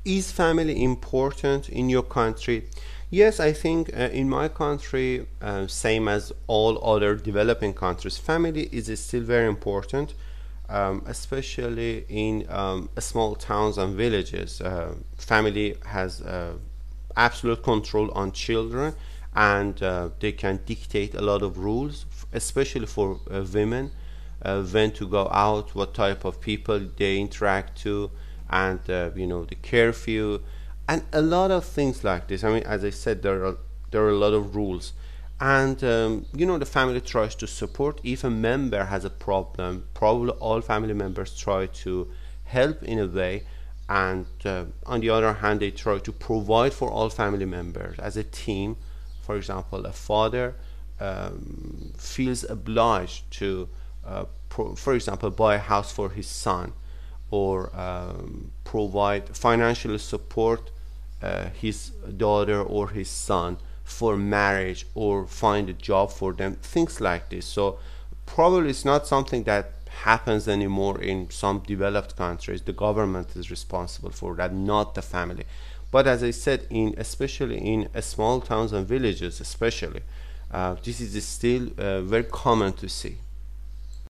Is family important in your country? Yes, I think in my country, same as all other developing countries, family is still very important, especially in small towns and villages. Family has absolute control on children, and they can dictate a lot of rules, especially for women, when to go out, what type of people they interact to, and the curfew, and a lot of things like this. I mean, as I said, there are a lot of rules, and the family tries to support. If a member has a problem, probably all family members try to help in a way, and on the other hand, they try to provide for all family members as a team. For example, a father feels obliged to, for example, buy a house for his son, or provide financial support his daughter or his son for marriage, or find a job for them, things like this. So probably it's not something that happens anymore in some developed countries. The government is responsible for that, not the family. But as I said, in especially in small towns and villages, especially, this is still very common to see.